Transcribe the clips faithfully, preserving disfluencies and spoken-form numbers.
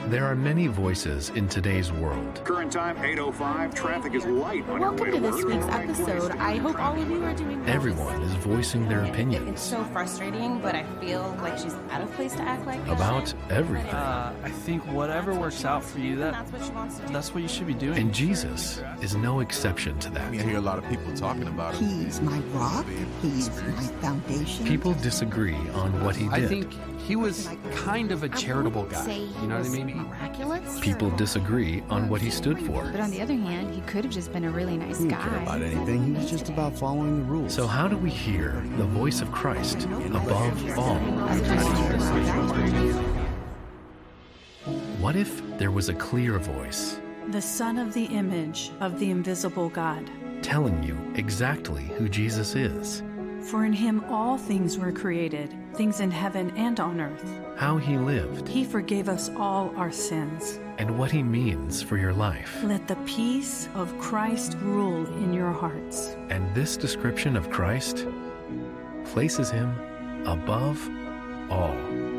There are many voices in today's world. Current time, eight oh five. Traffic is light on your way Welcome to to this work. week's episode. I hope all of you are doing well. Everyone is voicing their opinions. It's so frustrating, but I feel like she's out of place to act like this. About everything. Uh, I think whatever works out for you, that That's what she wants to do. that's what you should be doing. And Jesus is no exception to I that. mean, I hear a lot of people talking about it. He's my rock. He's my foundation. People disagree on what he did. I think he was kind of a charitable I guy. say You he know what I was mean? miraculous. People disagree on what he stood for. But on the other hand, he could have just been a really nice He didn't care about guy. anything. He was just about following the rules. So how do we hear the voice of Christ above all? What if there was a clear voice The Son of the image of the invisible God. telling you exactly who Jesus is, For in him all things were created, things in heaven and on earth. how he lived, He forgave us all our sins. and what he means for your life? Let the peace of Christ rule in your hearts. And this description of Christ places him above all.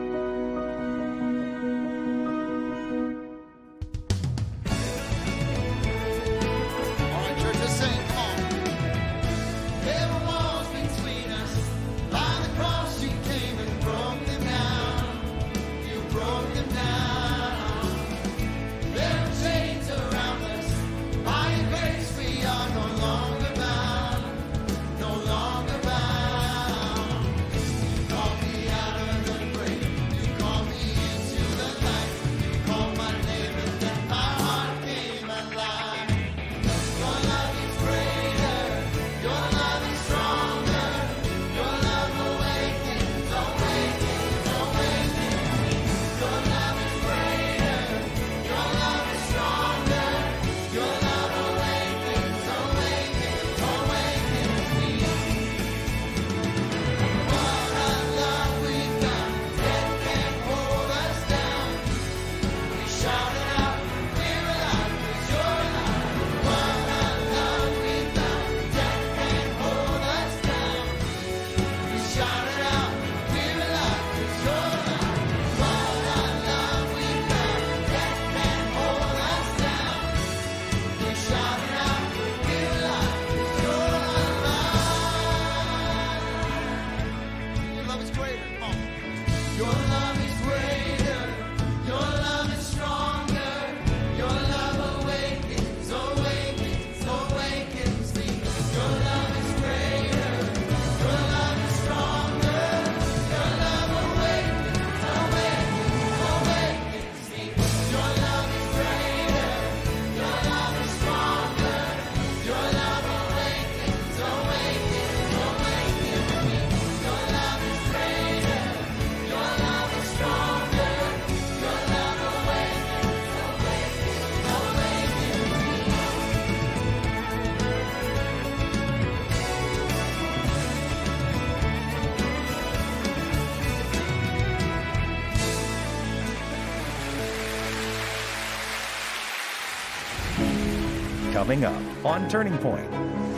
Coming up on Turning Point.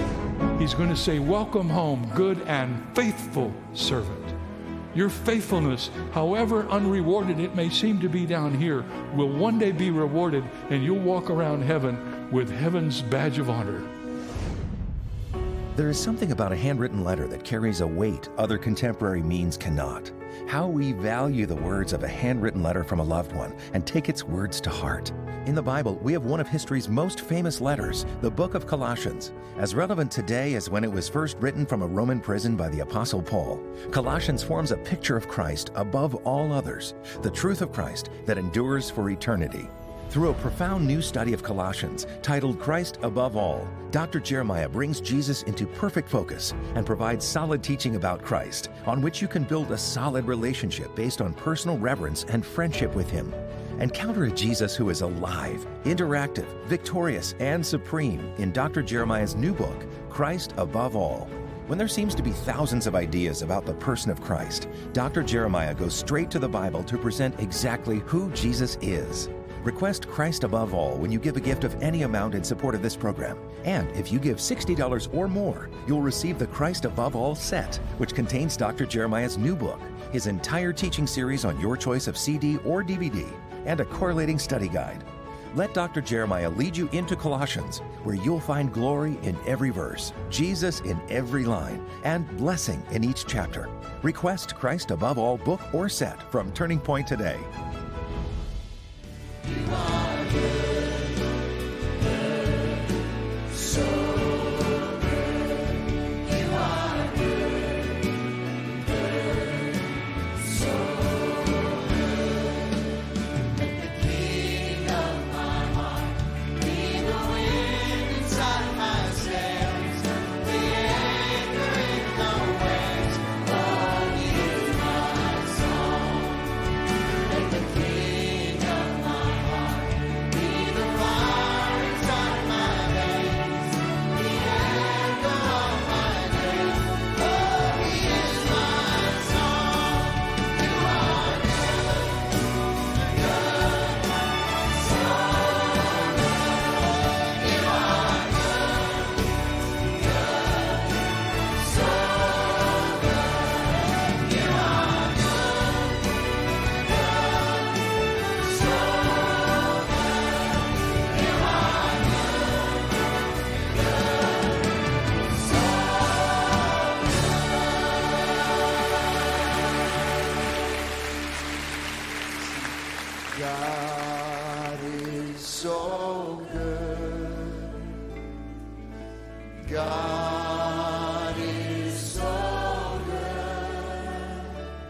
He's going to say, "Welcome home, good and faithful servant." Your faithfulness, however unrewarded it may seem to be down here, will one day be rewarded, and you'll walk around heaven with heaven's badge of honor. There is something about a handwritten letter that carries a weight other contemporary means cannot. How we value the words of a handwritten letter from a loved one and take its words to heart. In the Bible, we have one of history's most famous letters, the book of Colossians. As relevant today as when it was first written from a Roman prison by the Apostle Paul, Colossians forms a picture of Christ above all others, the truth of Christ that endures for eternity. Through a profound new study of Colossians, titled Christ Above All, Doctor Jeremiah brings Jesus into perfect focus and provides solid teaching about Christ, on which you can build a solid relationship based on personal reverence and friendship with Him. Encounter a Jesus who is alive, interactive, victorious, and supreme in Doctor Jeremiah's new book, Christ Above All. When there seems to be thousands of ideas about the person of Christ, Doctor Jeremiah goes straight to the Bible to present exactly who Jesus is. Request Christ Above All when you give a gift of any amount in support of this program. And if you give sixty dollars or more, you'll receive the Christ Above All set, which contains Doctor Jeremiah's new book, his entire teaching series on your choice of C D or D V D, and a correlating study guide. Let Doctor Jeremiah lead you into Colossians, where you'll find glory in every verse, Jesus in every line, and blessing in each chapter. Request Christ Above All book or set from Turning Point today. You are good, good, so good. You are good, good, so good. Let the King of my heart be the wind inside my sails, the anchor in the waves. Oh, He is my song. Let the King of my God is so good. God is so good.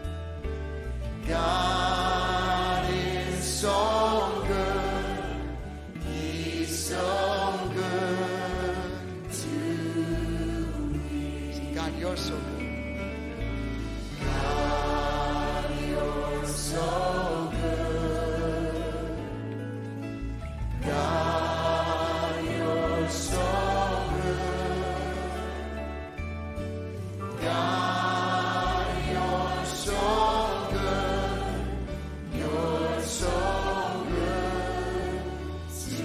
God is so good. He's so good to me. God, you're so good. God, you're so good. God, you're so good. God, you're so good. You're so good to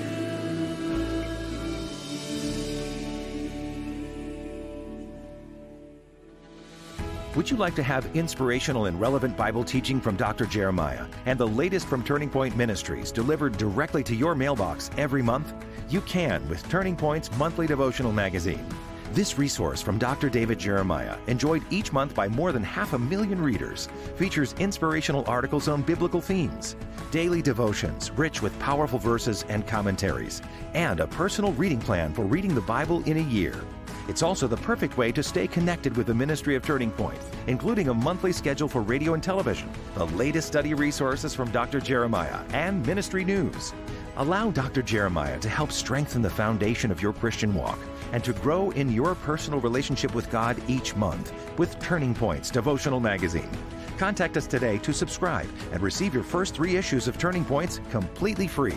Would you like to have inspirational and relevant Bible teaching from Doctor Jeremiah and the latest from Turning Point Ministries delivered directly to your mailbox every month? You can with Turning Point's monthly devotional magazine. This resource from Doctor David Jeremiah, enjoyed each month by more than half a million readers, features inspirational articles on biblical themes, daily devotions rich with powerful verses and commentaries, and a personal reading plan for reading the Bible in a year. It's also the perfect way to stay connected with the ministry of Turning Point, including a monthly schedule for radio and television, the latest study resources from Doctor Jeremiah, and ministry news. Allow Doctor Jeremiah to help strengthen the foundation of your Christian walk and to grow in your personal relationship with God each month with Turning Point's devotional magazine. Contact us today to subscribe and receive your first three issues of Turning Points completely free.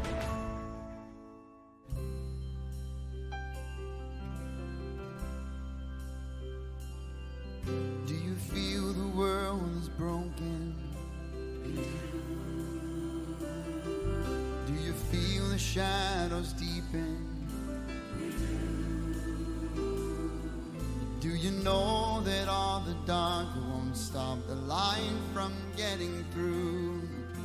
Do you feel the world is broken? Do you feel the shadows deepen? Do you know that all the dark won't stop the light from getting through?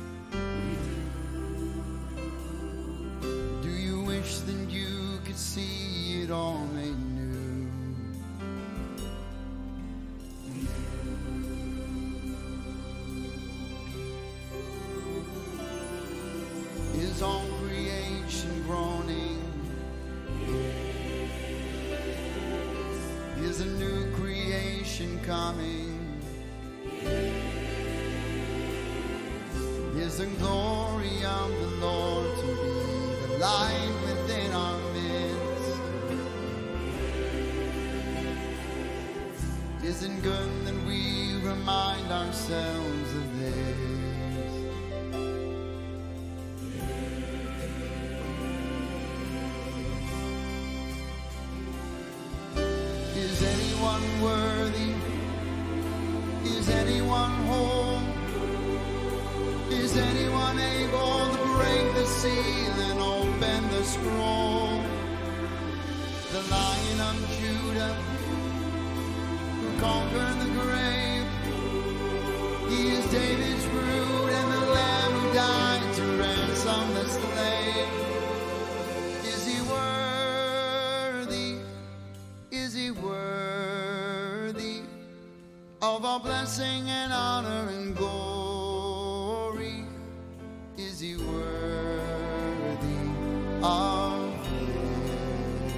Do you wish that you could see it all made new? Is all creation groaning? Is a new creation coming? Is the glory of the Lord to be the light within our midst? Isn't good that we remind ourselves of this? Is anyone worthy? Is anyone whole? Is anyone able to break the seal and open the scroll? The Lion of Judah, who conquered the grave, He is David's root and the Lamb who died to all blessing and honor and glory. Is he worthy of this?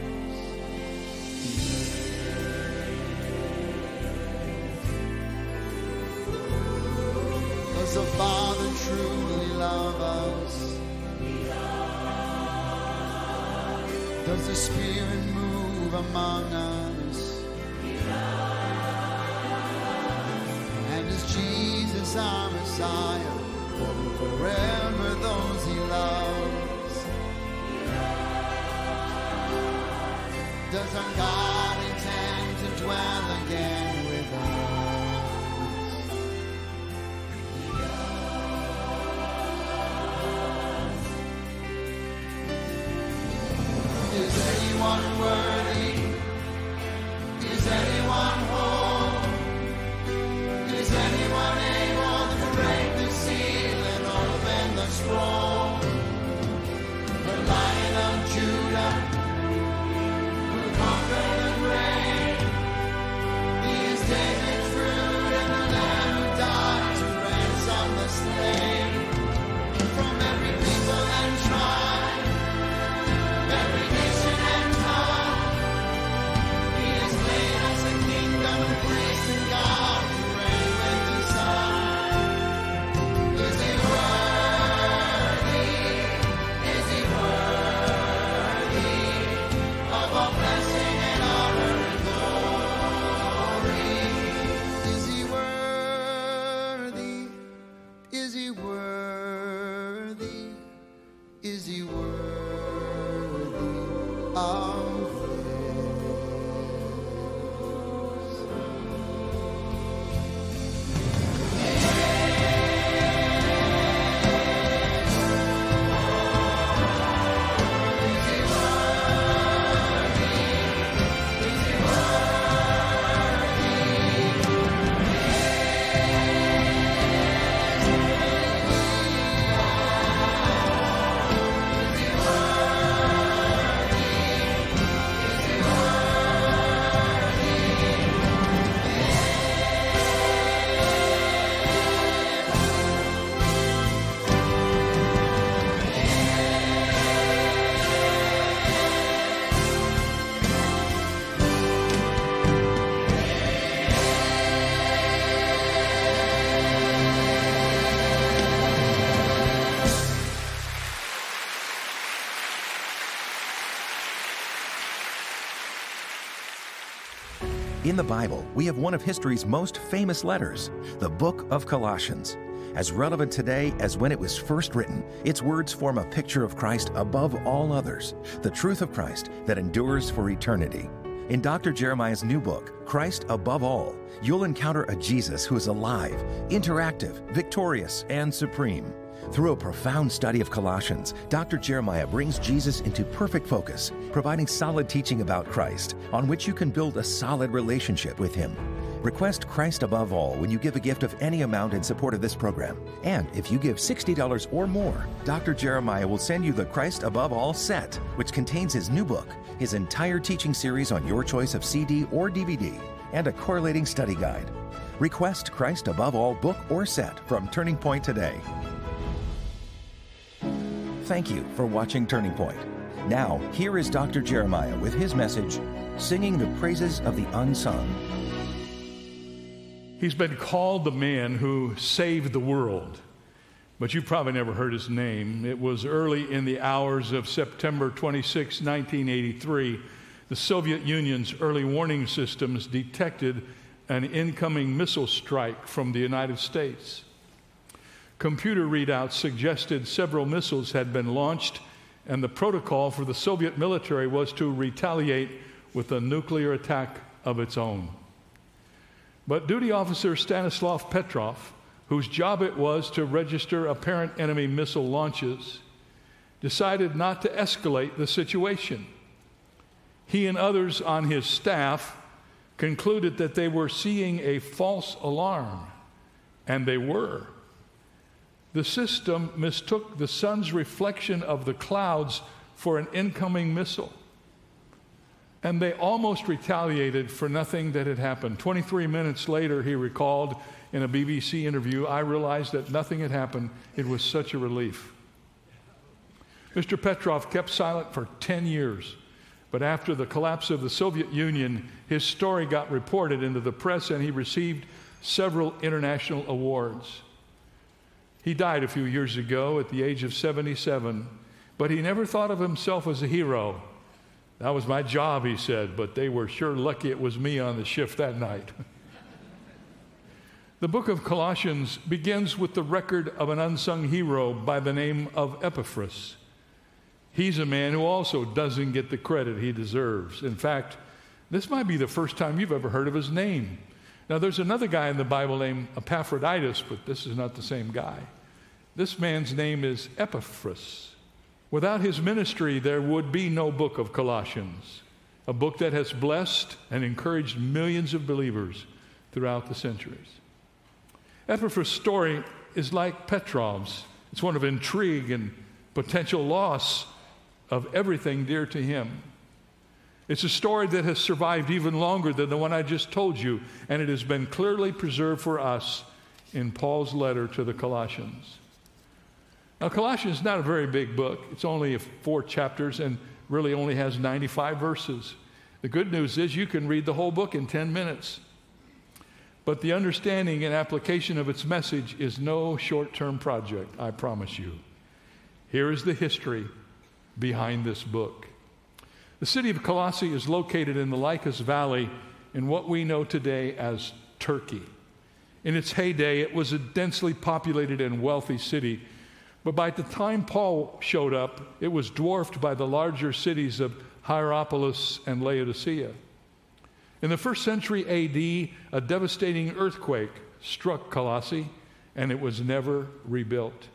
Does the Father truly love us? Does the Spirit move among us? And is Jesus our Messiah? Forever those he loves. Does our God intend to dwell again with us? Is anyone worthy? Is anyone whole? Is anyone able to break the seal and open the scroll? The Lion of Judah, who conquered the grave. He is David's root and the Lamb who died to ransom the slave from every people and tribe, every nation and tongue. He has made us a kingdom of priests and God to reign with the Son. Is he worthy? Is he worthy of all blessing and honor and glory? Is he worthy? Is he worthy? Is he worthy of In the Bible, we have one of history's most famous letters, the Book of Colossians. As relevant today as when it was first written, its words form a picture of Christ above all others, the truth of Christ that endures for eternity. In Doctor Jeremiah's new book, Christ Above All, you'll encounter a Jesus who is alive, interactive, victorious, and supreme. Through a profound study of Colossians, Doctor Jeremiah brings Jesus into perfect focus, providing solid teaching about Christ, on which you can build a solid relationship with Him. Request Christ Above All when you give a gift of any amount in support of this program. And if you give sixty dollars or more, Doctor Jeremiah will send you the Christ Above All set, which contains his new book, his entire teaching series on your choice of C D or D V D, and a correlating study guide. Request Christ Above All book or set from Turning Point today. Thank you for watching Turning Point. Now, here is Doctor Jeremiah with his message, Singing the Praises of the Unsung. He's been called the man who saved the world, but you probably never heard his name. It was early in the hours of September twenty-sixth, nineteen eighty-three. The Soviet Union's early warning systems detected an incoming missile strike from the United States. Computer readouts suggested several missiles had been launched, and the protocol for the Soviet military was to retaliate with a nuclear attack of its own. But duty officer Stanislav Petrov, whose job it was to register apparent enemy missile launches, decided not to escalate the situation. He and others on his staff concluded that they were seeing a false alarm, and they were. The system mistook the sun's reflection of the clouds for an incoming missile. And they almost retaliated for nothing that had happened. twenty-three minutes later, he recalled in a B B C interview, I realized that nothing had happened. It was such a relief. Mister Petrov kept silent for ten years. But after the collapse of the Soviet Union, his story got reported into the press and he received several international awards. He died a few years ago at the age of seventy-seven, but he never thought of himself as a hero. That was my job, he said, but they were sure lucky it was me on the shift that night. The book of Colossians begins with the record of an unsung hero by the name of Epaphras. He's a man who also doesn't get the credit he deserves. In fact, this might be the first time you've ever heard of his name. Now, there's another guy in the Bible named Epaphroditus, but this is not the same guy. This man's name is Epaphras. Without his ministry, there would be no book of Colossians, a book that has blessed and encouraged millions of believers throughout the centuries. Epaphras' story is like Petrov's. It's one of intrigue and potential loss of everything dear to him. It's a story that has survived even longer than the one I just told you, and it has been clearly preserved for us in Paul's letter to the Colossians. Now, Colossians is not a very big book. It's only four chapters and really only has ninety-five verses. The good news is you can read the whole book in ten minutes. But the understanding and application of its message is no short-term project, I promise you. Here is the history behind this book. The city of Colossae is located in the Lycus Valley in what we know today as Turkey. In its heyday, it was a densely populated and wealthy city, but by the time Paul showed up, it was dwarfed by the larger cities of Hierapolis and Laodicea. In the first century A D, a devastating earthquake struck Colossae, and it was never rebuilt.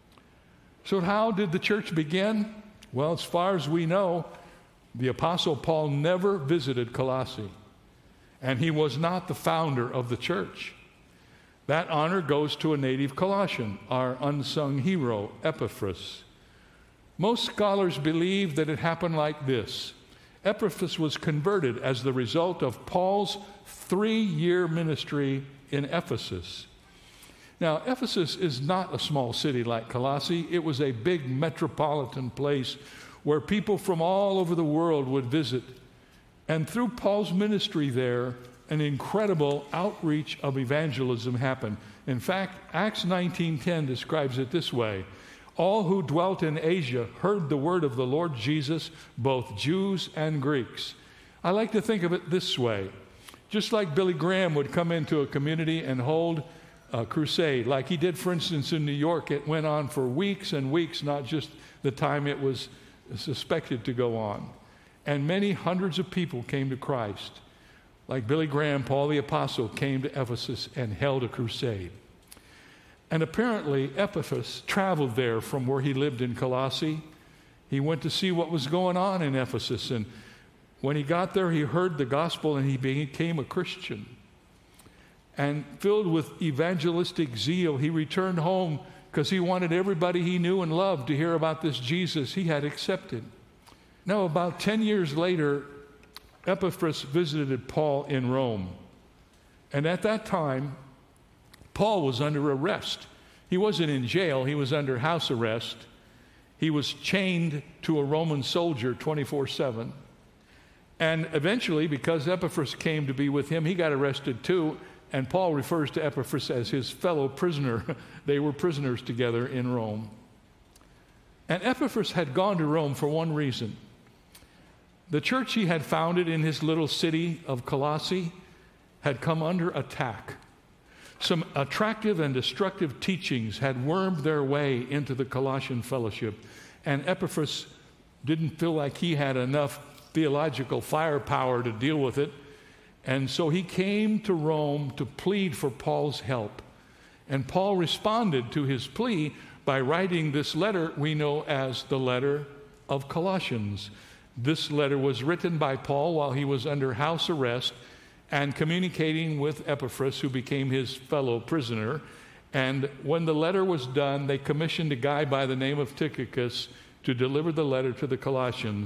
So how did the church begin? Well, as far as we know, the Apostle Paul never visited Colossae, and he was not the founder of the church. That honor goes to a native Colossian, our unsung hero, Epaphras. Most scholars believe that it happened like this. Epaphras was converted as the result of Paul's three-year ministry in Ephesus. Now, Ephesus is not a small city like Colossae. It was a big metropolitan place where people from all over the world would visit. And through Paul's ministry there, an incredible outreach of evangelism happened. In fact, Acts nineteen ten describes it this way. All who dwelt in Asia heard the word of the Lord Jesus, both Jews and Greeks. I like to think of it this way. Just like Billy Graham would come into a community and hold a crusade, like he did, for instance, in New York. It went on for weeks and weeks, not just the time it was suspected to go on. And many hundreds of people came to Christ. Like Billy Graham, Paul the Apostle came to Ephesus and held a crusade. And apparently, Epaphras traveled there from where he lived in Colossae. He went to see what was going on in Ephesus. And when he got there, he heard the gospel and he became a Christian. And filled with evangelistic zeal, he returned home because he wanted everybody he knew and loved to hear about this Jesus he had accepted. Now, about ten years later, Epaphras visited Paul in Rome. And at that time, Paul was under arrest. He wasn't in jail. He was under house arrest. He was chained to a Roman soldier twenty-four seven. And eventually, because Epaphras came to be with him, he got arrested too. And Paul refers to Epaphras as his fellow prisoner. They were prisoners together in Rome. And Epaphras had gone to Rome for one reason. The church he had founded in his little city of Colossae had come under attack. Some attractive and destructive teachings had wormed their way into the Colossian fellowship, and Epaphras didn't feel like he had enough theological firepower to deal with it, and so he came to Rome to plead for Paul's help. And Paul responded to his plea by writing this letter we know as the letter of Colossians. This letter was written by Paul while he was under house arrest and communicating with Epaphras, who became his fellow prisoner. And when the letter was done, they commissioned a guy by the name of Tychicus to deliver the letter to the Colossians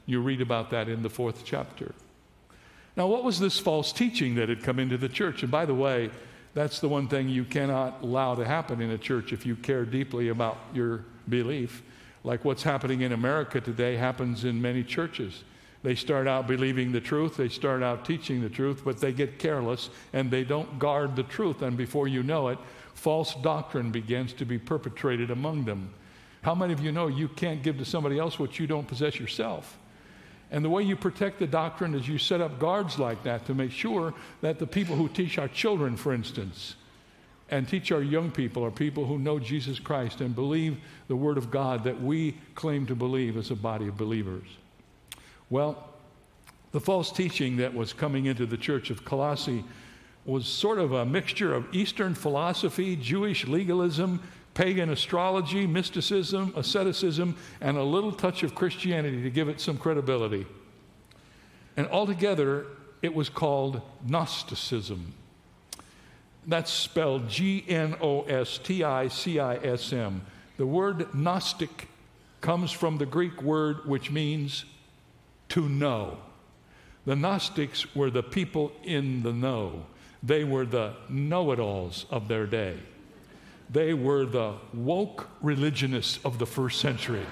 You read about that in the fourth chapter. Now, what was this false teaching that had come into the church? And by the way, that's the one thing you cannot allow to happen in a church if you care deeply about your belief. Like what's happening in America today happens in many churches. They start out believing the truth, they start out teaching the truth, but they get careless and they don't guard the truth. And before you know it, false doctrine begins to be perpetrated among them. How many of you know you can't give to somebody else what you don't possess yourself? And the way you protect the doctrine is you set up guards like that to make sure that the people who teach our children, for instance, and teach our young people are people who know Jesus Christ and believe the Word of God that we claim to believe as a body of believers. Well, the false teaching that was coming into the church of Colossae was sort of a mixture of Eastern philosophy, Jewish legalism, pagan astrology, mysticism, asceticism, and a little touch of Christianity to give it some credibility. And altogether, it was called Gnosticism. That's spelled G N O S T I C I S M. The word Gnostic comes from the Greek word which means to know. The Gnostics were the people in the know. They were the know-it-alls of their day. They were the woke religionists of the first century.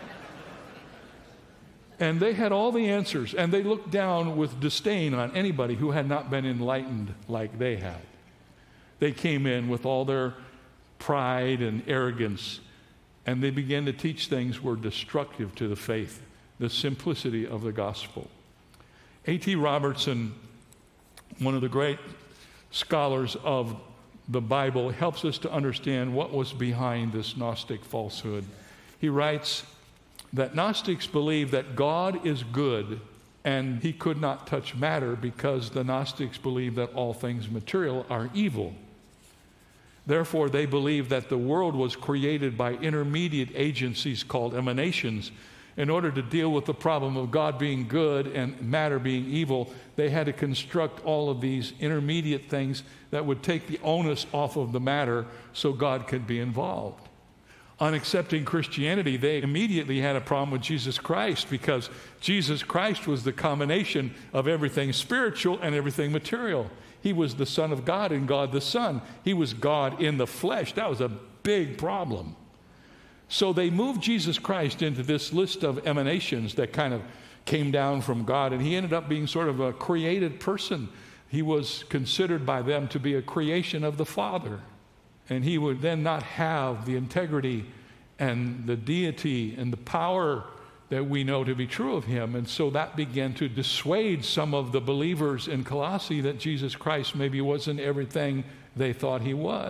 And they had all the answers, and they looked down with disdain on anybody who had not been enlightened like they had. They came in with all their pride and arrogance, and they began to teach things were destructive to the faith, the simplicity of the gospel. A T Robertson, one of the great scholars of the Bible, helps us to understand what was behind this Gnostic falsehood. He writes that Gnostics believe that God is good and he could not touch matter because the Gnostics believe that all things material are evil. Therefore, they believe that the world was created by intermediate agencies called emanations. In order to deal with the problem of God being good and matter being evil, they had to construct all of these intermediate things that would take the onus off of the matter so God could be involved. On accepting Christianity, they immediately had a problem with Jesus Christ because Jesus Christ was the combination of everything spiritual and everything material. He was the Son of God and God the Son. He was God in the flesh. That was a big problem. So they moved Jesus Christ into this list of emanations that kind of came down from God, and he ended up being sort of a created person. He was considered by them to be a creation of the Father, and he would then not have the integrity and the deity and the power that we know to be true of him. And so that began to dissuade some of the believers in Colossae that Jesus Christ maybe wasn't everything they thought he was.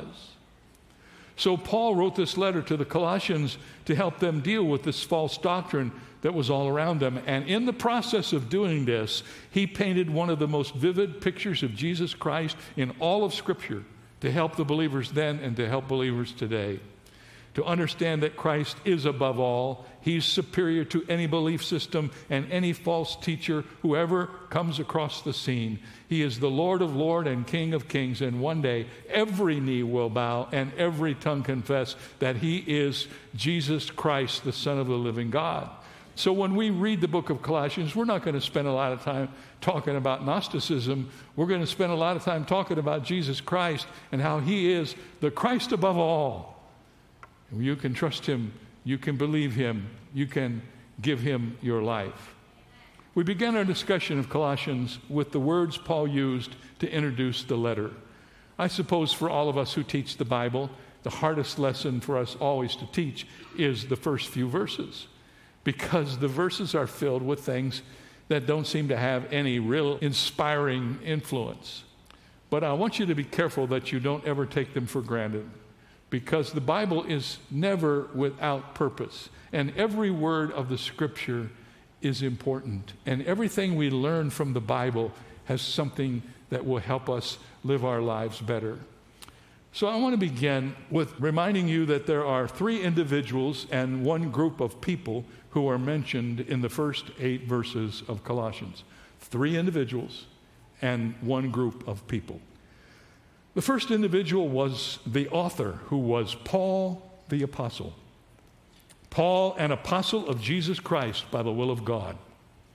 So Paul wrote this letter to the Colossians to help them deal with this false doctrine that was all around them. And in the process of doing this, he painted one of the most vivid pictures of Jesus Christ in all of Scripture to help the believers then and to help believers today. To understand that Christ is above all, he's superior to any belief system and any false teacher who ever comes across the scene. He is the Lord of lords and King of kings, and one day every knee will bow and every tongue confess that he is Jesus Christ, the Son of the living God. So when we read the book of Colossians, we're not going to spend a lot of time talking about Gnosticism. We're going to spend a lot of time talking about Jesus Christ and how he is the Christ above all. You can trust him, you can believe him, you can give him your life. We began our discussion of Colossians with the words Paul used to introduce the letter. I suppose for all of us who teach the Bible, the hardest lesson for us always to teach is the first few verses, because the verses are filled with things that don't seem to have any real inspiring influence. But I want you to be careful that you don't ever take them for granted, because the Bible is never without purpose, and every word of the Scripture is important, and everything we learn from the Bible has something that will help us live our lives better. So I want to begin with reminding you that there are three individuals and one group of people who are mentioned in the first eight verses of Colossians. Three individuals and one group of people. The first individual was the author, who was Paul the Apostle. Paul, an apostle of Jesus Christ by the will of God.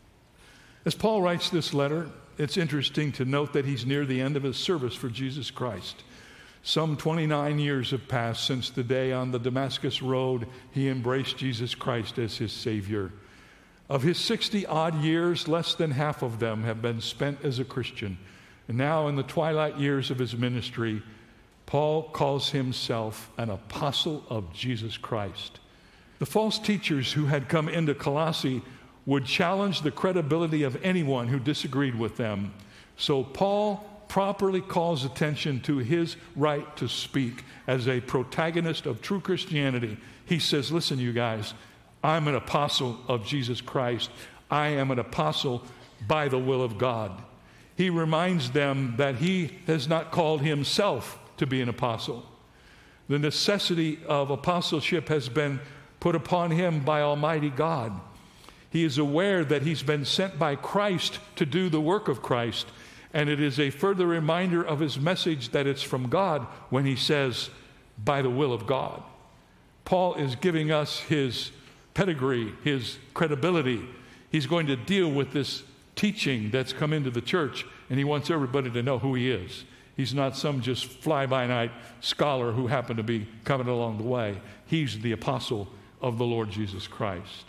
As Paul writes this letter, it's interesting to note that he's near the end of his service for Jesus Christ. Some twenty-nine years have passed since the day on the Damascus Road he embraced Jesus Christ as his Savior. Of his sixty-odd years, less than half of them have been spent as a Christian. And now in the twilight years of his ministry, Paul calls himself an apostle of Jesus Christ. The false teachers who had come into Colossae would challenge the credibility of anyone who disagreed with them. So Paul properly calls attention to his right to speak as a protagonist of true Christianity. He says, listen, you guys, I'm an apostle of Jesus Christ. I am an apostle by the will of God. He reminds them that he has not called himself to be an apostle. The necessity of apostleship has been put upon him by Almighty God. He is aware that he's been sent by Christ to do the work of Christ, and it is a further reminder of his message that it's from God when he says, by the will of God. Paul is giving us his pedigree, his credibility. He's going to deal with this teaching that's come into the church, and he wants everybody to know who he is. He's not some just fly-by-night scholar who happened to be coming along the way. He's the apostle of the Lord Jesus Christ.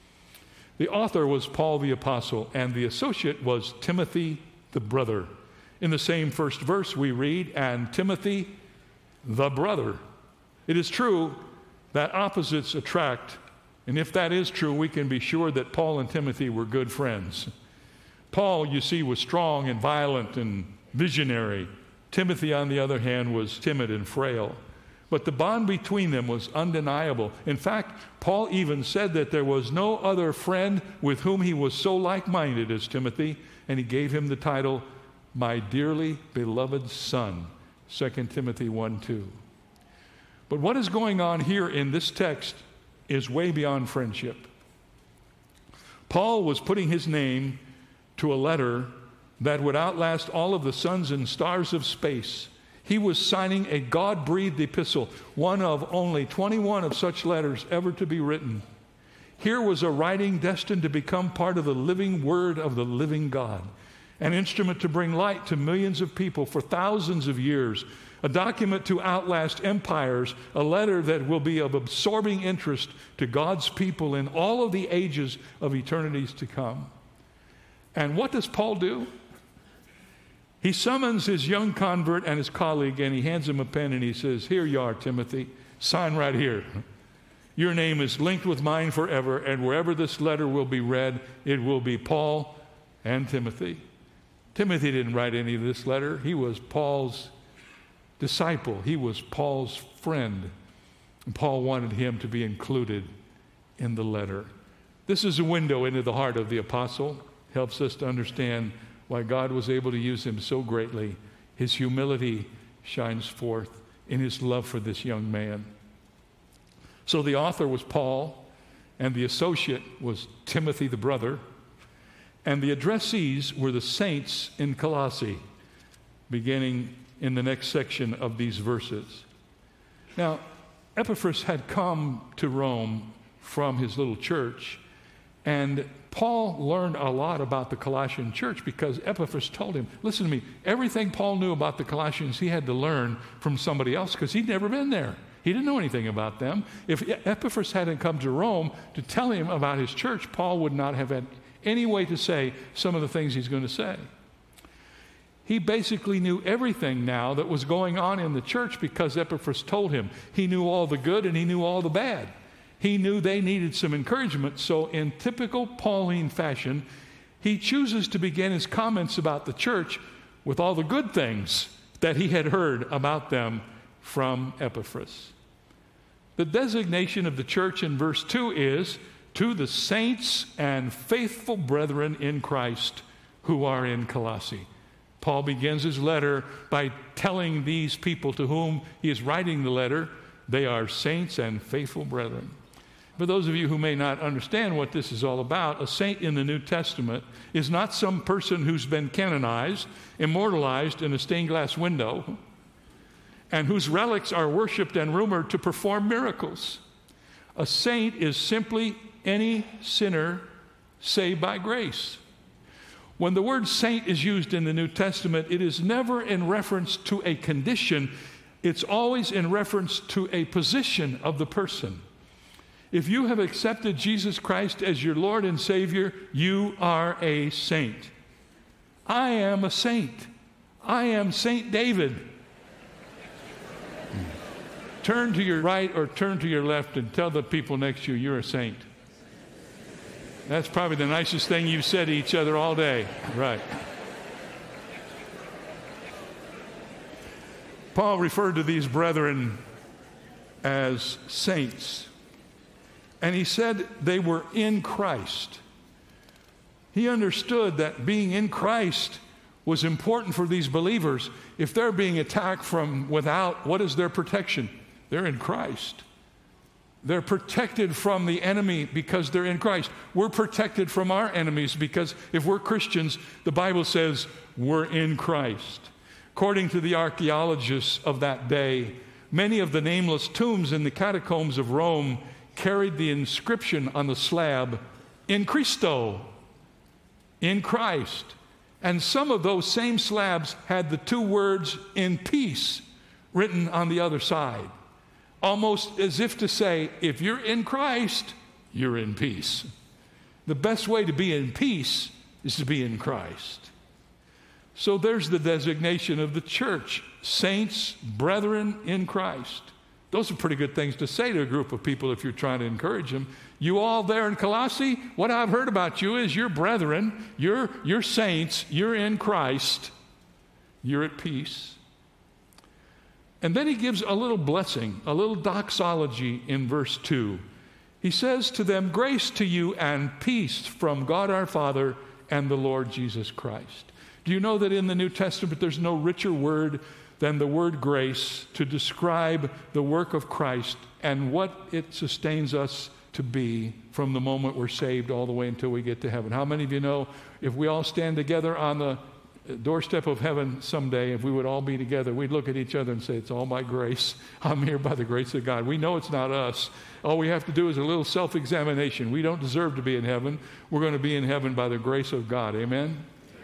The author was Paul the apostle, and the associate was Timothy the brother. In the same first verse we read, and Timothy the brother. It is true that opposites attract, and if that is true, we can be sure that Paul and Timothy were good friends. Paul, you see, was strong and violent and visionary. Timothy, on the other hand, was timid and frail. But the bond between them was undeniable. In fact, Paul even said that there was no other friend with whom he was so like-minded as Timothy, and he gave him the title, my dearly beloved son, Second Timothy one two. But what is going on here in this text is way beyond friendship. Paul was putting his name to a letter that would outlast all of the suns and stars of space. He was signing a God-breathed epistle, one of only twenty-one of such letters ever to be written. Here was a writing destined to become part of the living word of the living God, an instrument to bring light to millions of people for thousands of years, a document to outlast empires, a letter that will be of absorbing interest to God's people in all of the ages of eternities to come. And what does Paul do? He summons his young convert and his colleague, and he hands him a pen, and he says, here you are, Timothy. Sign right here. Your name is linked with mine forever, and wherever this letter will be read, it will be Paul and Timothy. Timothy didn't write any of this letter. He was Paul's disciple. He was Paul's friend. And Paul wanted him to be included in the letter. This is a window into the heart of the apostle. Helps us to understand why God was able to use him so greatly. His humility shines forth in his love for this young man. So the author was Paul, and the associate was Timothy the brother, and the addressees were the saints in Colossae, beginning in the next section of these verses. Now, Epaphras had come to Rome from his little church, and Paul learned a lot about the Colossian church because Epaphras told him, listen to me, everything Paul knew about the Colossians he had to learn from somebody else because he'd never been there. He didn't know anything about them. If Epaphras hadn't come to Rome to tell him about his church, Paul would not have had any way to say some of the things he's going to say. He basically knew everything now that was going on in the church because Epaphras told him. He knew all the good and he knew all the bad. He knew they needed some encouragement, so in typical Pauline fashion, he chooses to begin his comments about the church with all the good things that he had heard about them from Epaphras. The designation of the church in verse two is, to the saints and faithful brethren in Christ who are in Colossae. Paul begins his letter by telling these people to whom he is writing the letter, they are saints and faithful brethren. For those of you who may not understand what this is all about, a saint in the New Testament is not some person who's been canonized, immortalized in a stained glass window, and whose relics are worshipped and rumored to perform miracles. A saint is simply any sinner saved by grace. When the word saint is used in the New Testament, it is never in reference to a condition. It's always in reference to a position of the person. If you have accepted Jesus Christ as your Lord and Savior, you are a saint. I am a saint. I am Saint David. Turn to your right or turn to your left and tell the people next to you, you're a saint. That's probably the nicest thing you've said to each other all day. Right. Paul referred to these brethren as saints. And he said they were in Christ. He understood that being in Christ was important for these believers. If they're being attacked from without, what is their protection? They're in Christ. They're protected from the enemy because they're in Christ. We're protected from our enemies because if we're Christians, the Bible says we're in Christ. According to the archaeologists of that day, many of the nameless tombs in the catacombs of Rome carried the inscription on the slab, "In Christo," in Christ. And some of those same slabs had the two words, "in peace," written on the other side. Almost as if to say, if you're in Christ, you're in peace. The best way to be in peace is to be in Christ. So there's the designation of the church, saints, brethren in Christ. Those are pretty good things to say to a group of people if you're trying to encourage them. You all there in Colossae, what I've heard about you is you're brethren, you're, you're saints, you're in Christ, you're at peace. And then he gives a little blessing, a little doxology in verse two. He says to them, "Grace to you and peace from God our Father and the Lord Jesus Christ." Do you know that in the New Testament there's no richer word than the word grace to describe the work of Christ and what it sustains us to be from the moment we're saved all the way until we get to heaven? How many of you know if we all stand together on the doorstep of heaven someday, if we would all be together, we'd look at each other and say, "It's all by grace. I'm here by the grace of God." We know it's not us. All we have to do is a little self-examination. We don't deserve to be in heaven. We're going to be in heaven by the grace of God. Amen?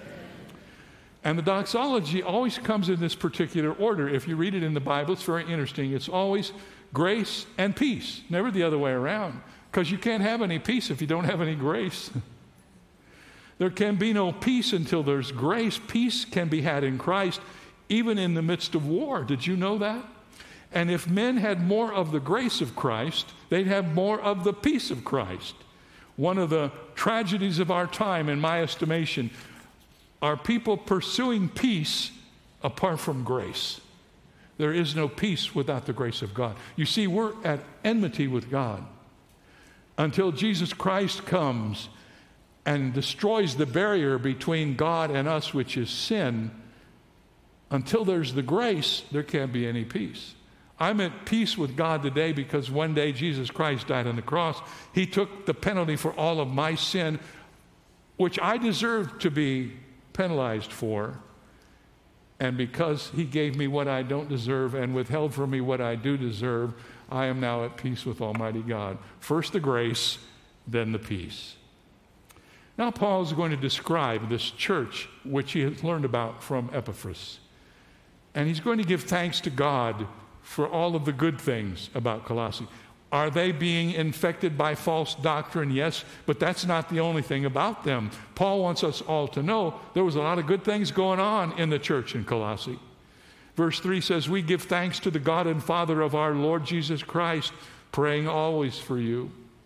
And the doxology always comes in this particular order. If you read it in the Bible, it's very interesting. It's always grace and peace, never the other way around, because you can't have any peace if you don't have any grace. There can be no peace until there's grace. Peace can be had in Christ, even in the midst of war. Did you know that? And if men had more of the grace of Christ, they'd have more of the peace of Christ. One of the tragedies of our time, in my estimation, are people pursuing peace apart from grace. There is no peace without the grace of God. You see, we're at enmity with God. Until Jesus Christ comes and destroys the barrier between God and us, which is sin, until there's the grace, there can't be any peace. I'm at peace with God today because one day Jesus Christ died on the cross. He took the penalty for all of my sin, which I deserved to be penalized for. And because he gave me what I don't deserve and withheld from me what I do deserve, I am now at peace with Almighty God. First the grace, then the peace. Now Paul is going to describe this church which he has learned about from Epaphras. And he's going to give thanks to God for all of the good things about Colossae. Are they being infected by false doctrine? Yes, but that's not the only thing about them. Paul wants us all to know there was a lot of good things going on in the church in Colossae. Verse three says, "We give thanks to the God and Father of our Lord Jesus Christ, praying always for you."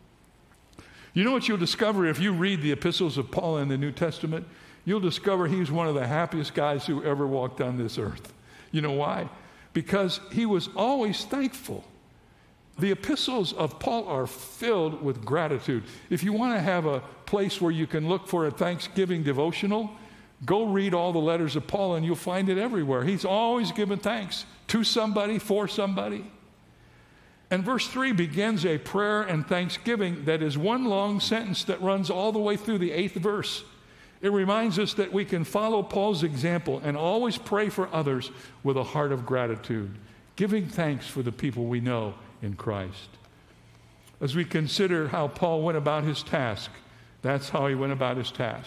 You know what you'll discover if you read the epistles of Paul in the New Testament? You'll discover he's one of the happiest guys who ever walked on this earth. You know why? Because he was always thankful. The epistles of Paul are filled with gratitude. If you want to have a place where you can look for a Thanksgiving devotional, go read all the letters of Paul and you'll find it everywhere. He's always giving thanks to somebody, for somebody. And verse three begins a prayer and thanksgiving that is one long sentence that runs all the way through the eighth verse. It reminds us that we can follow Paul's example and always pray for others with a heart of gratitude, giving thanks for the people we know in Christ. As we consider how Paul went about his task, that's how he went about his task.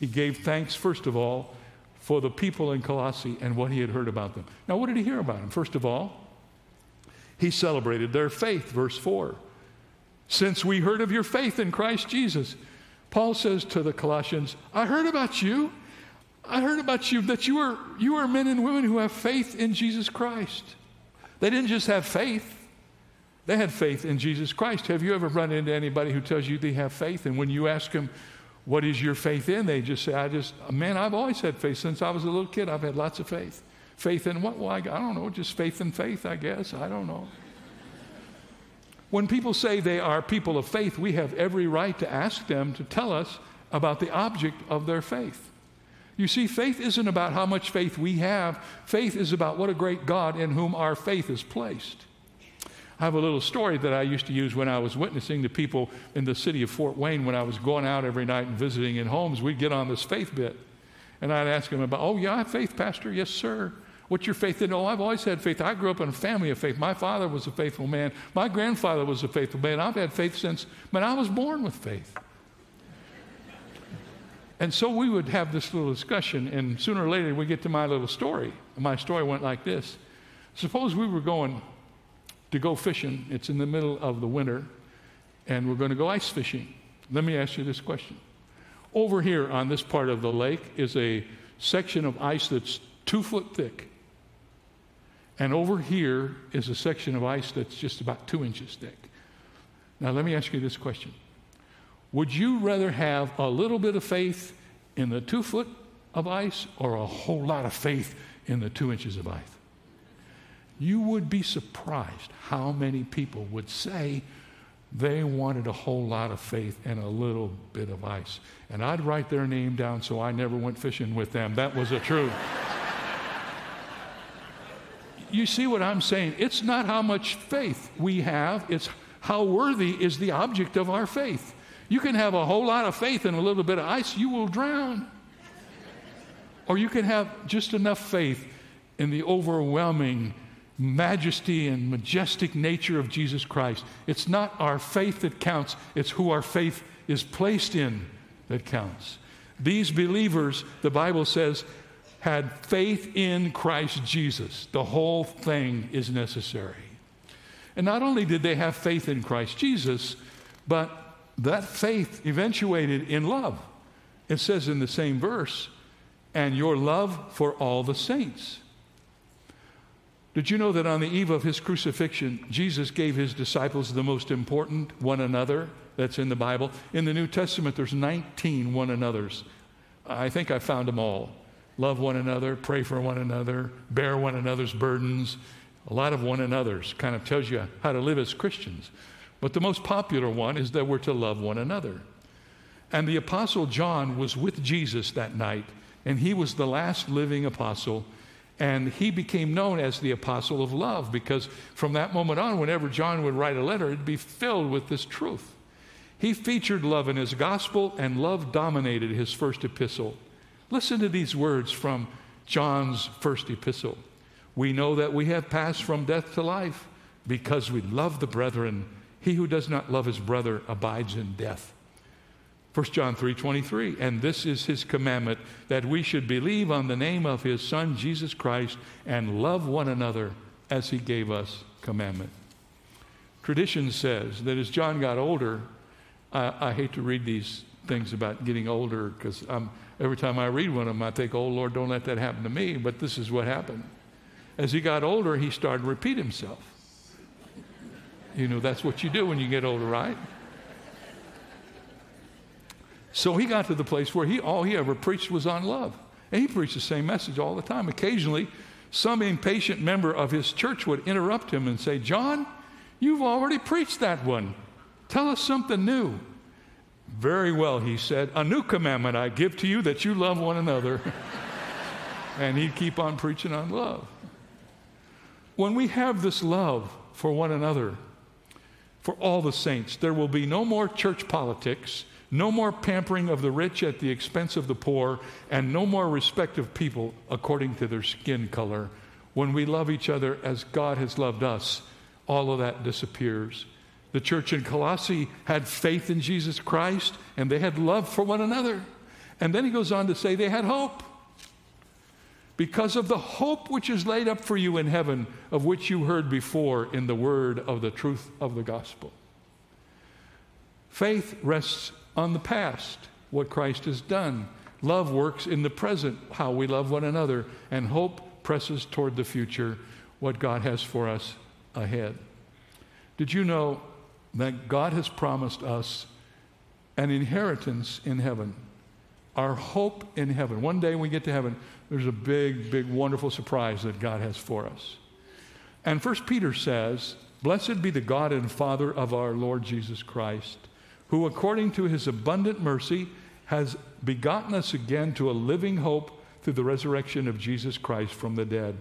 He gave thanks, first of all, for the people in Colossae and what he had heard about them. Now, what did he hear about them? First of all, he celebrated their faith, verse four. Since we heard of your faith in Christ Jesus. Paul says to the Colossians, I heard about you. I heard about you, that you are, you are men and women who have faith in Jesus Christ. They didn't just have faith. They had faith in Jesus Christ. Have you ever run into anybody who tells you they have faith, and when you ask them, what is your faith in? They just say, I just, man, I've always had faith. Since I was a little kid, I've had lots of faith. Faith in what? Well, I, I don't know, just faith in faith, I guess. I don't know. When people say they are people of faith, we have every right to ask them to tell us about the object of their faith. You see, faith isn't about how much faith we have. Faith is about what a great God in whom our faith is placed. I have a little story that I used to use when I was witnessing to people in the city of Fort Wayne. When I was going out every night and visiting in homes, we'd get on this faith bit. And I'd ask them about, oh, yeah, I have faith, Pastor. Yes, sir. What's your faith in? Oh, I've always had faith. I grew up in a family of faith. My father was a faithful man. My grandfather was a faithful man. I've had faith since, man, I was born with faith. And so we would have this little discussion, and sooner or later we get to my little story. My story went like this. Suppose we were going to go fishing. It's in the middle of the winter, and we're going to go ice fishing. Let me ask you this question. Over here on this part of the lake is a section of ice that's two foot thick. And over here is a section of ice that's just about two inches thick. Now, let me ask you this question. Would you rather have a little bit of faith in the two foot of ice or a whole lot of faith in the two inches of ice? You would be surprised how many people would say they wanted a whole lot of faith and a little bit of ice. And I'd write their name down so I never went fishing with them. That was the truth. You see what I'm saying? It's not how much faith we have, it's how worthy is the object of our faith. You can have a whole lot of faith and a little bit of ice, you will drown. Or you can have just enough faith in the overwhelming majesty and majestic nature of Jesus Christ. It's not our faith that counts, it's who our faith is placed in that counts. These believers, the Bible says, had faith in Christ Jesus. The whole thing is necessary. And not only did they have faith in Christ Jesus, but that faith eventuated in love. It says in the same verse, and your love for all the saints. Did you know that on the eve of his crucifixion, Jesus gave his disciples the most important one another that's in the Bible? In the New Testament, there's nineteen one another's. I think I found them all. Love one another, pray for one another, bear one another's burdens. A lot of one another's kind of tells you how to live as Christians. But the most popular one is that we're to love one another. And the Apostle John was with Jesus that night, and he was the last living apostle. And he became known as the apostle of love because from that moment on, whenever John would write a letter, it'd be filled with this truth. He featured love in his gospel, and love dominated his first epistle. Listen to these words from John's first epistle. We know that we have passed from death to life because we love the brethren. He who does not love his brother abides in death. First John three twenty-three, and this is his commandment, that we should believe on the name of his Son, Jesus Christ, and love one another as he gave us commandment. Tradition says that as John got older, I, I hate to read these things about getting older because every time I read one of them, I think, oh, Lord, don't let that happen to me. But this is what happened. As he got older, he started to repeat himself. You know, that's what you do when you get older, right? So he got to the place where he all he ever preached was on love. And he preached the same message all the time. Occasionally, some impatient member of his church would interrupt him and say, John, you've already preached that one. Tell us something new. Very well, he said, a new commandment I give to you, that you love one another. And he'd keep on preaching on love. When we have this love for one another, for all the saints, there will be no more church politics, no more pampering of the rich at the expense of the poor, and no more respect of people according to their skin color. When we love each other as God has loved us, all of that disappears. The church in Colossae had faith in Jesus Christ, and they had love for one another. And then he goes on to say they had hope. Because of the hope which is laid up for you in heaven, of which you heard before in the word of the truth of the gospel. Faith rests on the past, what Christ has done. Love works in the present, how we love one another. And hope presses toward the future, what God has for us ahead. Did you know that God has promised us an inheritance in heaven? Our hope in heaven. One day when we get to heaven, there's a big, big, wonderful surprise that God has for us. And First Peter says, "Blessed be the God and Father of our Lord Jesus Christ, who according to his abundant mercy has begotten us again to a living hope through the resurrection of Jesus Christ from the dead,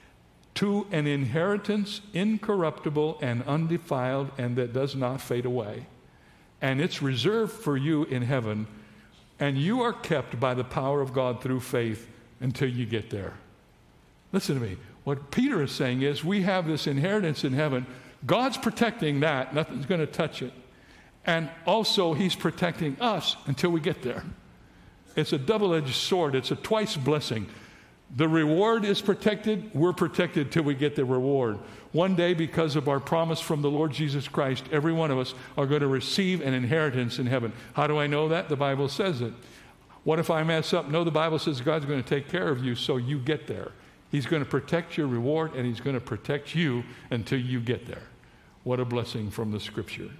to an inheritance incorruptible and undefiled and that does not fade away. And it's reserved for you in heaven, and you are kept by the power of God through faith until you get there." Listen to me. What Peter is saying is we have this inheritance in heaven. God's protecting that. Nothing's going to touch it. And also he's protecting us until we get there. It's a double-edged sword. It's a twice blessing. The reward is protected. We're protected till we get the reward. One day, because of our promise from the Lord Jesus Christ, every one of us are going to receive an inheritance in heaven. How do I know that? The Bible says it. What if I mess up? No, the Bible says God's going to take care of you so you get there. He's going to protect your reward, and he's going to protect you until you get there. What a blessing from the Scripture.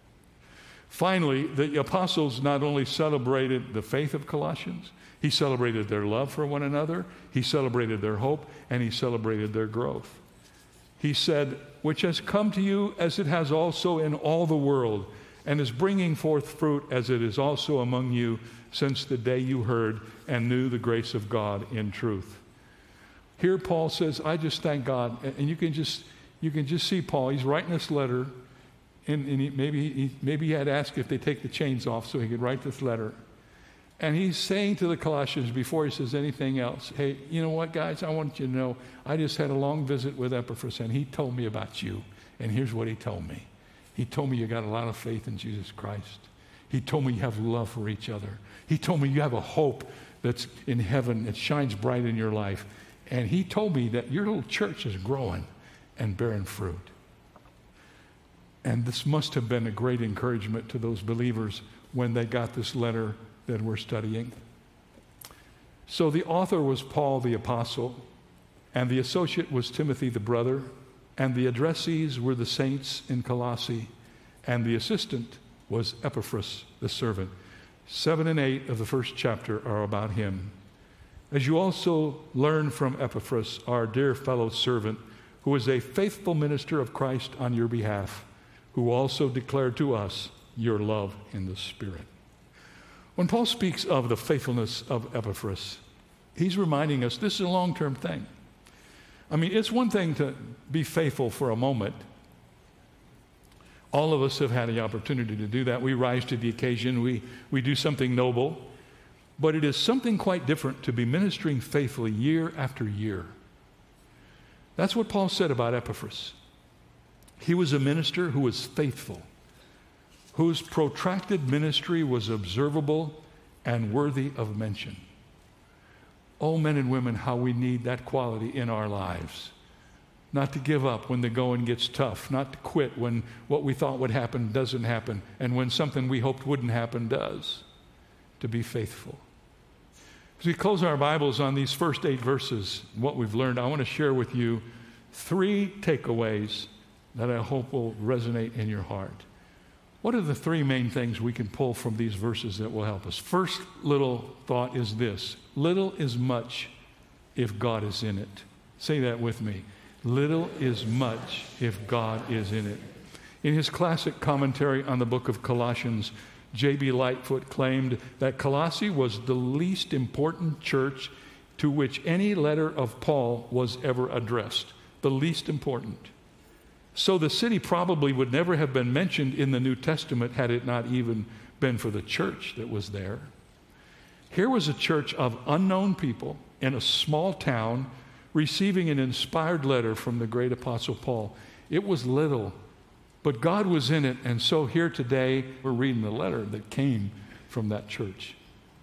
Finally, the apostles not only celebrated the faith of Colossians, he celebrated their love for one another, he celebrated their hope, and he celebrated their growth. He said, "Which has come to you as it has also in all the world, and is bringing forth fruit as it is also among you since the day you heard and knew the grace of God in truth." Here Paul says, I just thank God. And you can just you can just see Paul. He's writing this letter, and, and he, maybe, he, maybe he had asked if they take the chains off so he could write this letter. And he's saying to the Colossians before he says anything else, hey, you know what, guys? I want you to know I just had a long visit with Epaphras, and he told me about you. And here's what he told me. He told me you got a lot of faith in Jesus Christ. He told me you have love for each other. He told me you have a hope that's in heaven that shines bright in your life. And he told me that your little church is growing and bearing fruit. And this must have been a great encouragement to those believers when they got this letter that we're studying. So the author was Paul the apostle, and the associate was Timothy the brother, and the addressees were the saints in Colossae, and the assistant was Epaphras the servant. Seven and eight of the first chapter are about him. As you also learn from Epaphras, our dear fellow servant, who is a faithful minister of Christ on your behalf, who also declared to us your love in the Spirit. When Paul speaks of the faithfulness of Epaphras, he's reminding us this is a long-term thing. I mean, it's one thing to be faithful for a moment. All of us have had the opportunity to do that. We rise to the occasion. We, we do something noble. But it is something quite different to be ministering faithfully year after year. That's what Paul said about Epaphras. He was a minister who was faithful, whose protracted ministry was observable and worthy of mention. Oh, men and women, how we need that quality in our lives. Not to give up when the going gets tough, not to quit when what we thought would happen doesn't happen, and when something we hoped wouldn't happen does. To be faithful. As we close our Bibles on these first eight verses, what we've learned, I want to share with you three takeaways that I hope will resonate in your heart. What are the three main things we can pull from these verses that will help us? First little thought is this: little is much if God is in it. Say that with me. Little is much if God is in it. In his classic commentary on the book of Colossians, J B Lightfoot claimed that Colossae was the least important church to which any letter of Paul was ever addressed. The least important. So the city probably would never have been mentioned in the New Testament had it not even been for the church that was there. Here was a church of unknown people in a small town receiving an inspired letter from the great apostle Paul. It was little, but God was in it, and so here today we're reading the letter that came from that church.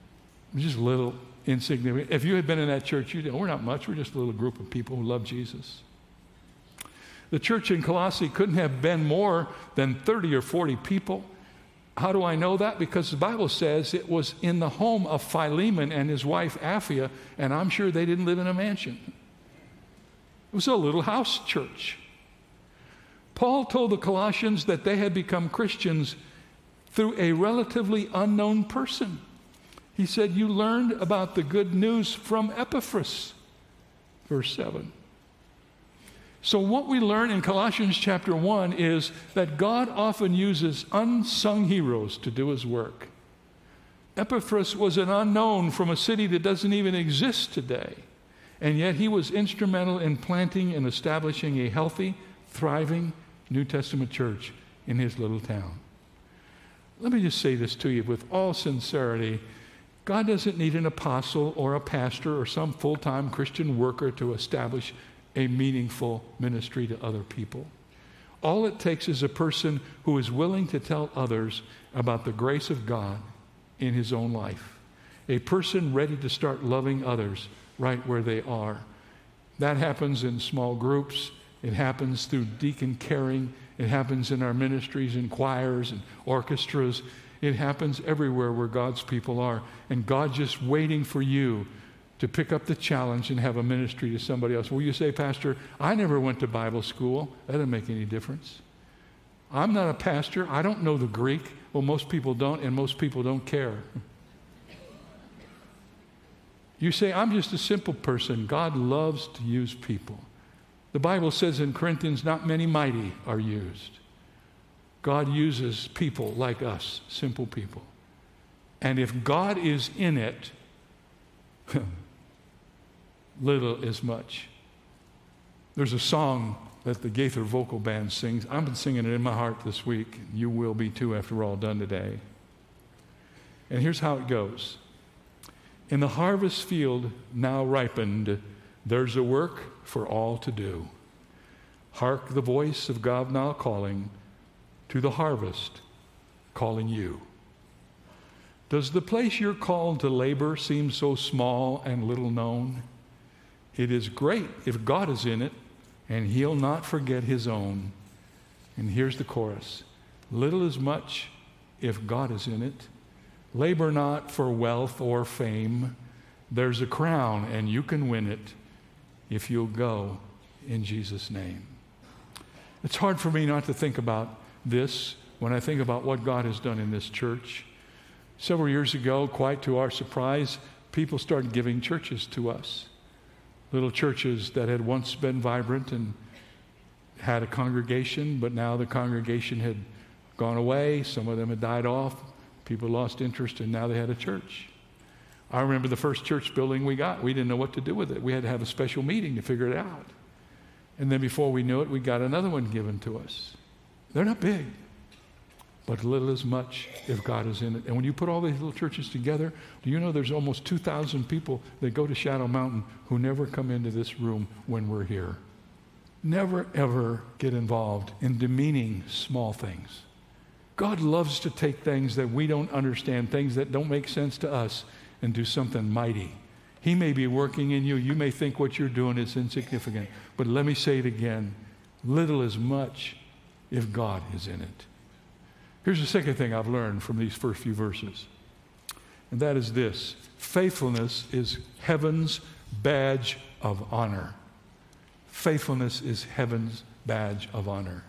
just little, insignificant. If you had been in that church, you'd know, we're not much. We're just a little group of people who love Jesus. The church in Colossae couldn't have been more than thirty or forty people. How do I know that? Because the Bible says it was in the home of Philemon and his wife Apphia, and I'm sure they didn't live in a mansion. It was a little house church. Paul told the Colossians that they had become Christians through a relatively unknown person. He said, you learned about the good news from Epaphras, verse seven. So what we learn in Colossians chapter one is that God often uses unsung heroes to do his work. Epaphras was an unknown from a city that doesn't even exist today, and yet he was instrumental in planting and establishing a healthy, thriving New Testament church in his little town. Let me just say this to you with all sincerity. God doesn't need an apostle or a pastor or some full-time Christian worker to establish a meaningful ministry to other people. All it takes is a person who is willing to tell others about the grace of God in his own life. A person ready to start loving others right where they are. That happens in small groups. It happens through deacon caring. It happens in our ministries and choirs and orchestras. It happens everywhere where God's people are. And God's just waiting for you to pick up the challenge and have a ministry to somebody else. Well, you say, Pastor, I never went to Bible school. That doesn't make any difference. I'm not a pastor. I don't know the Greek. Well, most people don't, and most people don't care. You say, I'm just a simple person. God loves to use people. The Bible says in Corinthians, not many mighty are used. God uses people like us, simple people. And if God is in it, little is much. There's a song that the Gaither Vocal Band sings. I've been singing it in my heart this week. You will be too after we're all done today. And here's how it goes. In the harvest field now ripened, there's a work for all to do. Hark the voice of God now calling to the harvest, calling you. Does the place you're called to labor seem so small and little known? It is great if God is in it, and he'll not forget his own. And here's the chorus. Little is much if God is in it. Labor not for wealth or fame. There's a crown, and you can win it if you'll go in Jesus' name. It's hard for me not to think about this when I think about what God has done in this church. Several years ago, quite to our surprise, people started giving churches to us. Little churches that had once been vibrant and had a congregation, but now the congregation had gone away. Some of them had died off. People lost interest, and now they had a church. I remember the first church building we got. We didn't know what to do with it. We had to have a special meeting to figure it out. And then before we knew it, we got another one given to us. They're not big, but little is much if God is in it. And when you put all these little churches together, do you know there's almost two thousand people that go to Shadow Mountain who never come into this room when we're here? Never, ever get involved in demeaning small things. God loves to take things that we don't understand, things that don't make sense to us, and do something mighty. He may be working in you. You may think what you're doing is insignificant. But let me say it again. Little is much if God is in it. Here's the second thing I've learned from these first few verses. And that is this. Faithfulness is heaven's badge of honor. Faithfulness is heaven's badge of honor.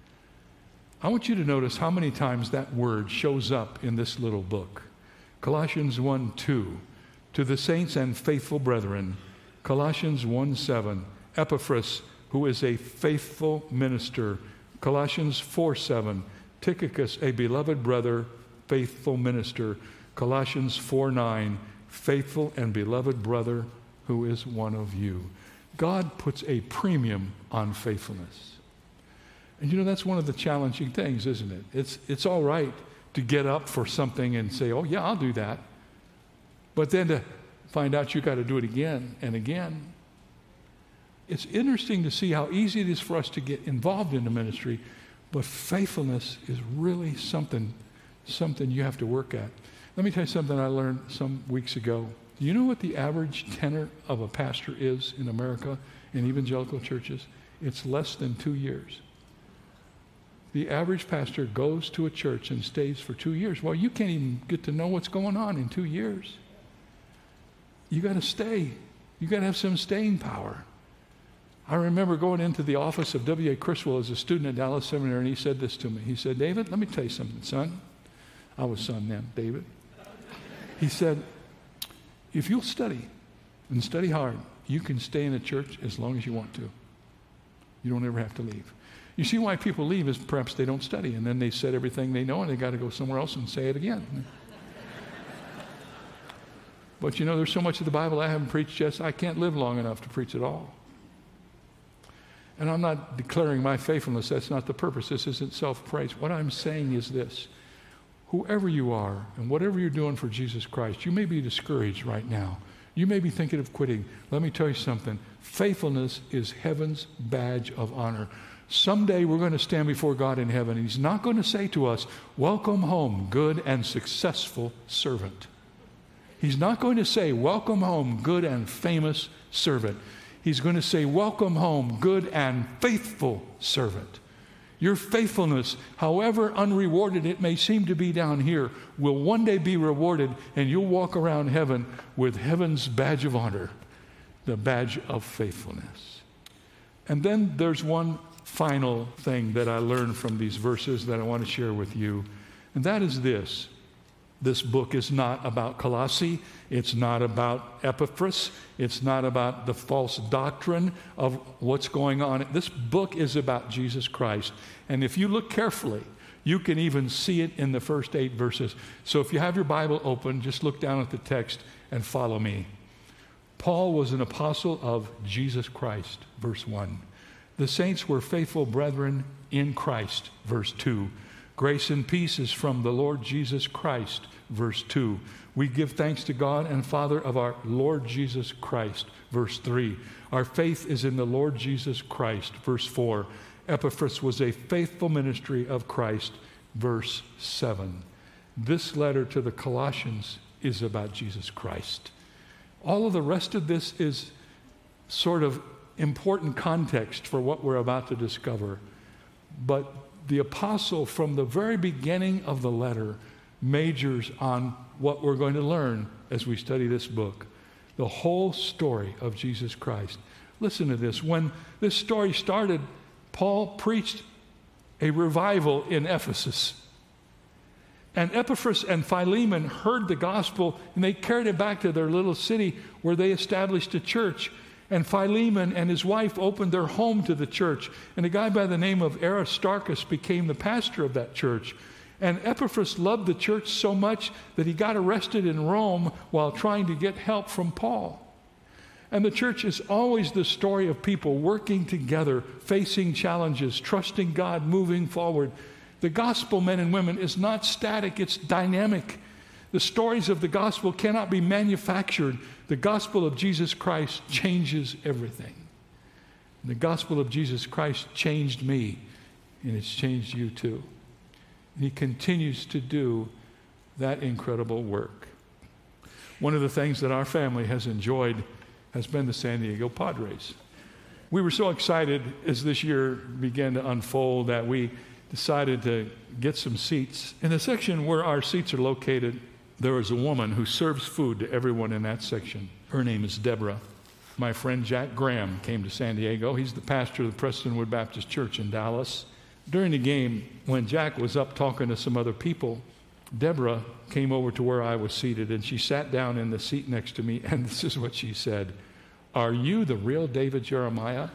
I want you to notice how many times that word shows up in this little book. Colossians one two, to the saints and faithful brethren. Colossians one seven, Epaphras, who is a faithful minister. Colossians four seven, Tychicus, a beloved brother, faithful minister. Colossians four nine, faithful and beloved brother who is one of you. God puts a premium on faithfulness. And you know, that's one of the challenging things, isn't it? It's, it's all right to get up for something and say, oh yeah, I'll do that. But then to find out you got to do it again and again. It's interesting to see how easy it is for us to get involved in the ministry, but faithfulness is really something, something you have to work at. Let me tell you something I learned some weeks ago. Do you know what the average tenure of a pastor is in America in evangelical churches? It's less than two years. The average pastor goes to a church and stays for two years. Well, you can't even get to know what's going on in two years. You got to stay. You got to have some staying power. I remember going into the office of W A Criswell as a student at Dallas Seminary, and he said this to me. He said, David, let me tell you something, son. I was son then, David. He said, if you'll study and study hard, you can stay in a church as long as you want to. You don't ever have to leave. You see why people leave is perhaps they don't study, and then they said everything they know, and they got to go somewhere else and say it again. But you know, there's so much of the Bible I haven't preached yet, I can't live long enough to preach it all. And I'm not declaring my faithfulness. That's not the purpose. This isn't self-praise. What I'm saying is this. Whoever you are and whatever you're doing for Jesus Christ, you may be discouraged right now. You may be thinking of quitting. Let me tell you something. Faithfulness is heaven's badge of honor. Someday we're going to stand before God in heaven, and He's not going to say to us, welcome home, good and successful servant. He's not going to say, welcome home, good and famous servant. He's going to say, welcome home, good and faithful servant. Your faithfulness, however unrewarded it may seem to be down here, will one day be rewarded, and you'll walk around heaven with heaven's badge of honor, the badge of faithfulness. And then there's one final thing that I learned from these verses that I want to share with you, and that is this. This book is not about Colossae. It's not about Epaphras. It's not about the false doctrine of what's going on. This book is about Jesus Christ. And if you look carefully, you can even see it in the first eight verses. So if you have your Bible open, just look down at the text and follow me. Paul was an apostle of Jesus Christ, verse one. The saints were faithful brethren in Christ, verse two. Grace and peace is from the Lord Jesus Christ, verse two. We give thanks to God and Father of our Lord Jesus Christ, verse three. Our faith is in the Lord Jesus Christ, verse four. Epaphras was a faithful ministry of Christ, verse seven. This letter to the Colossians is about Jesus Christ. All of the rest of this is sort of important context for what we're about to discover. But the apostle, from the very beginning of the letter, majors on what we're going to learn as we study this book. The whole story of Jesus Christ. Listen to this. When this story started, Paul preached a revival in Ephesus. And Epaphras and Philemon heard the gospel, and they carried it back to their little city where they established a church. And Philemon and his wife opened their home to the church. And a guy by the name of Aristarchus became the pastor of that church. And Epaphras loved the church so much that he got arrested in Rome while trying to get help from Paul. And the church is always the story of people working together, facing challenges, trusting God, moving forward. The gospel, men and women, is not static, it's dynamic. The stories of the gospel cannot be manufactured. The gospel of Jesus Christ changes everything. And the gospel of Jesus Christ changed me, and it's changed you too. And He continues to do that incredible work. One of the things that our family has enjoyed has been the San Diego Padres. We were so excited as this year began to unfold that we decided to get some seats. In the section where our seats are located, there is a woman who serves food to everyone in that section. Her name is Deborah. My friend Jack Graham came to San Diego. He's the pastor of the Prestonwood Baptist Church in Dallas. During the game, when Jack was up talking to some other people, Deborah came over to where I was seated, and she sat down in the seat next to me, and this is what she said. "Are you the real David Jeremiah?"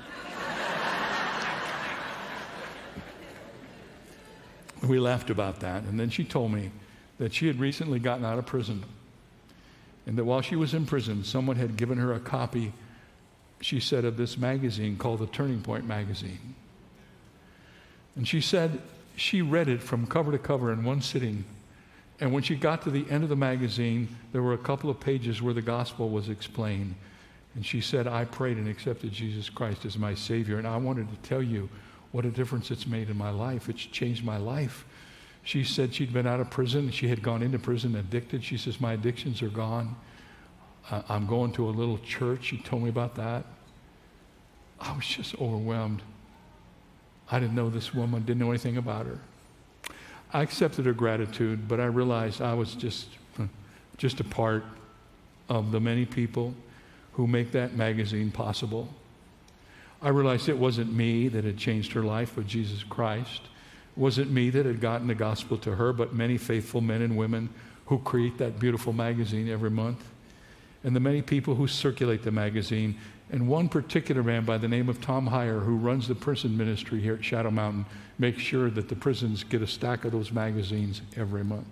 We laughed about that, and then she told me that she had recently gotten out of prison, and that while she was in prison, someone had given her a copy, she said, of this magazine called the Turning Point magazine. And she said she read it from cover to cover in one sitting, and when she got to the end of the magazine, there were a couple of pages where the gospel was explained. And she said, "I prayed and accepted Jesus Christ as my Savior, and I wanted to tell you what a difference it's made in my life. It's changed my life." She said she'd been out of prison. She had gone into prison addicted. She says, my addictions are gone. Uh, I'm going to a little church. She told me about that. I was just overwhelmed. I didn't know this woman, didn't know anything about her. I accepted her gratitude, but I realized I was just, just a part of the many people who make that magazine possible. I realized it wasn't me that had changed her life, but Jesus Christ. It wasn't me that had gotten the gospel to her, but many faithful men and women who create that beautiful magazine every month, and the many people who circulate the magazine, and one particular man by the name of Tom Heyer, who runs the prison ministry here at Shadow Mountain, makes sure that the prisons get a stack of those magazines every month.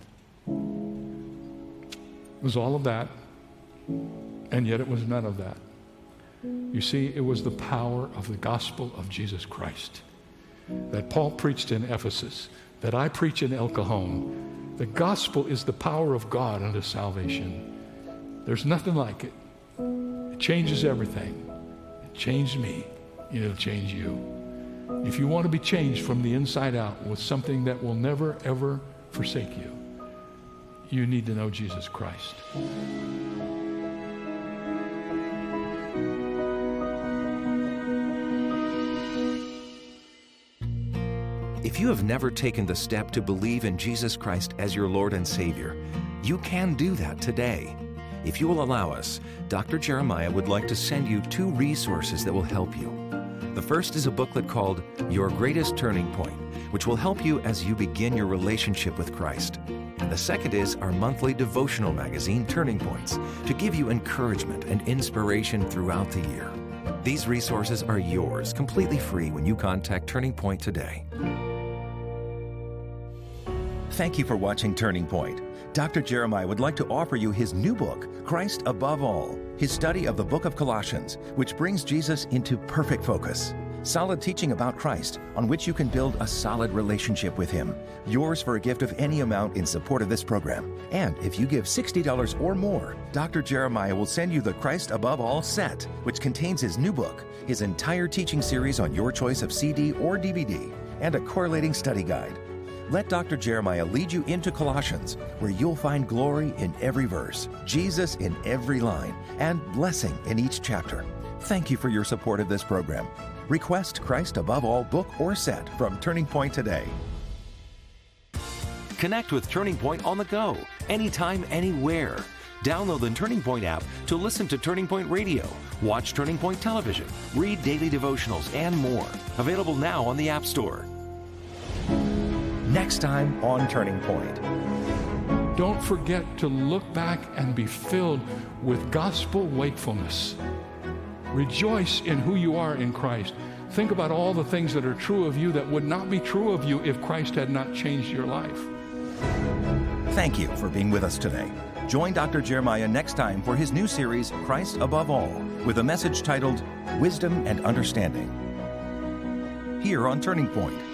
It was all of that, and yet it was none of that. You see, it was the power of the gospel of Jesus Christ that Paul preached in Ephesus, that I preach in El Cajon. The gospel is the power of God unto salvation. There's nothing like it. It changes everything. It changed me. It'll change you. If you want to be changed from the inside out with something that will never, ever forsake you, you need to know Jesus Christ. If you have never taken the step to believe in Jesus Christ as your Lord and Savior, you can do that today. If you will allow us, Doctor Jeremiah would like to send you two resources that will help you. The first is a booklet called Your Greatest Turning Point, which will help you as you begin your relationship with Christ. And the second is our monthly devotional magazine, Turning Points, to give you encouragement and inspiration throughout the year. These resources are yours, completely free, when you contact Turning Point today. Thank you for watching Turning Point. Doctor Jeremiah would like to offer you his new book, Christ Above All, his study of the book of Colossians, which brings Jesus into perfect focus. Solid teaching about Christ on which you can build a solid relationship with him. Yours for a gift of any amount in support of this program. And if you give sixty dollars or more, Doctor Jeremiah will send you the Christ Above All set, which contains his new book, his entire teaching series on your choice of C D or D V D, and a correlating study guide. Let Doctor Jeremiah lead you into Colossians, where you'll find glory in every verse, Jesus in every line, and blessing in each chapter. Thank you for your support of this program. Request Christ Above All book or set from Turning Point today. Connect with Turning Point on the go, anytime, anywhere. Download the Turning Point app to listen to Turning Point Radio, watch Turning Point Television, read daily devotionals, and more. Available now on the App Store. Next time on Turning Point. Don't forget to look back and be filled with gospel wakefulness. Rejoice in who you are in Christ. Think about all the things that are true of you that would not be true of you if Christ had not changed your life. Thank you for being with us today. Join Doctor Jeremiah next time for his new series, Christ Above All, with a message titled Wisdom and Understanding. Here on Turning Point.